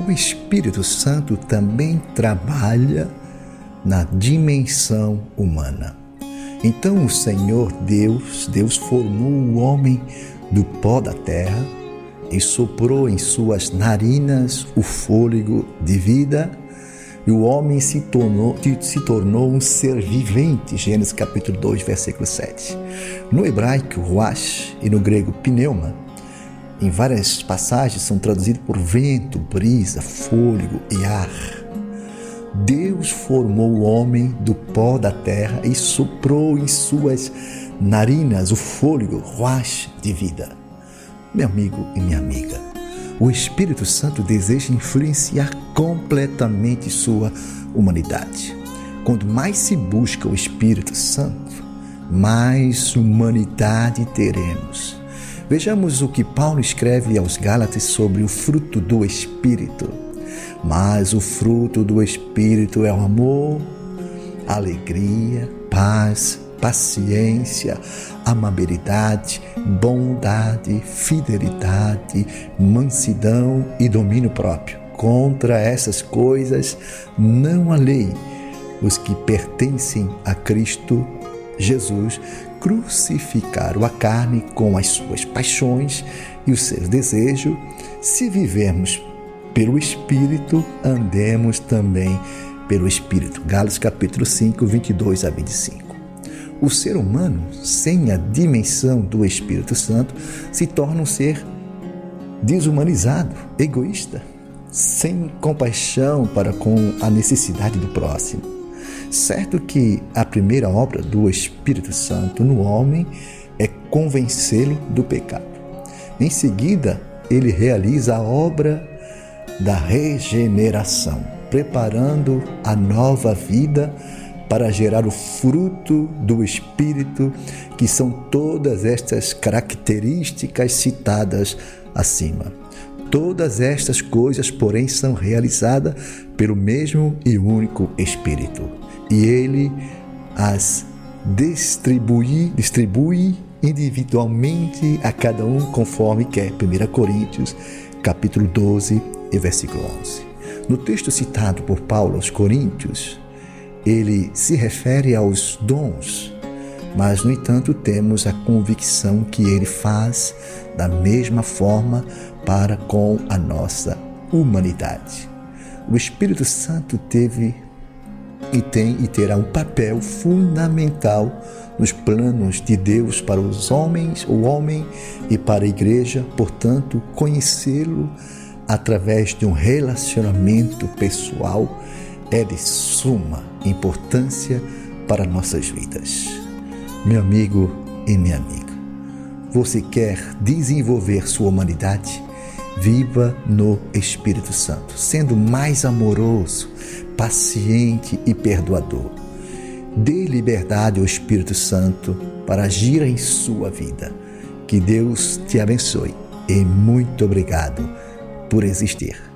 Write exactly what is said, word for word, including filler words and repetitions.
o Espírito Santo também trabalha na dimensão humana. Então o Senhor Deus, Deus formou o homem do pó da terra e soprou em suas narinas o fôlego de vida, e o homem se tornou, se tornou um ser vivente. Gênesis capítulo dois, versículo sete. No hebraico, ruach, e no grego, pneuma, em várias passagens são traduzidos por vento, brisa, fôlego e ar. Deus formou o homem do pó da terra e soprou em suas narinas o fôlego, ruach, de vida. Meu amigo e minha amiga, o Espírito Santo deseja influenciar completamente sua humanidade. Quanto mais se busca o Espírito Santo, mais humanidade teremos. Vejamos o que Paulo escreve aos Gálatas sobre o fruto do Espírito. Mas o fruto do Espírito é o amor, alegria, paz, paciência, amabilidade, bondade, fidelidade, mansidão e domínio próprio. Contra essas coisas não há lei. Os que pertencem a Cristo Jesus crucificaram a carne com as suas paixões e os seus desejos. Se vivermos pelo Espírito, andemos também pelo Espírito. Gálatas capítulo cinco, vinte e dois a vinte e cinco. O ser humano, sem a dimensão do Espírito Santo, se torna um ser desumanizado, egoísta, sem compaixão para com a necessidade do próximo. Certo que a primeira obra do Espírito Santo no homem é convencê-lo do pecado. Em seguida, ele realiza a obra da regeneração, preparando a nova vida para gerar o fruto do Espírito, que são todas estas características citadas acima. Todas estas coisas, porém, são realizadas pelo mesmo e único Espírito, e ele as distribui, distribui individualmente a cada um conforme quer. primeira Coríntios, capítulo doze e versículo onze. No texto citado por Paulo aos Coríntios, ele se refere aos dons, mas, no entanto, temos a convicção que ele faz da mesma forma para com a nossa humanidade. O Espírito Santo teve e tem e terá um papel fundamental nos planos de Deus para os homens, o homem e para a igreja. Portanto, conhecê-lo através de um relacionamento pessoal é de suma importância para nossas vidas. Meu amigo e minha amiga, você quer desenvolver sua humanidade? Viva no Espírito Santo, sendo mais amoroso, paciente e perdoador. Dê liberdade ao Espírito Santo para agir em sua vida. Que Deus te abençoe e muito obrigado por existir.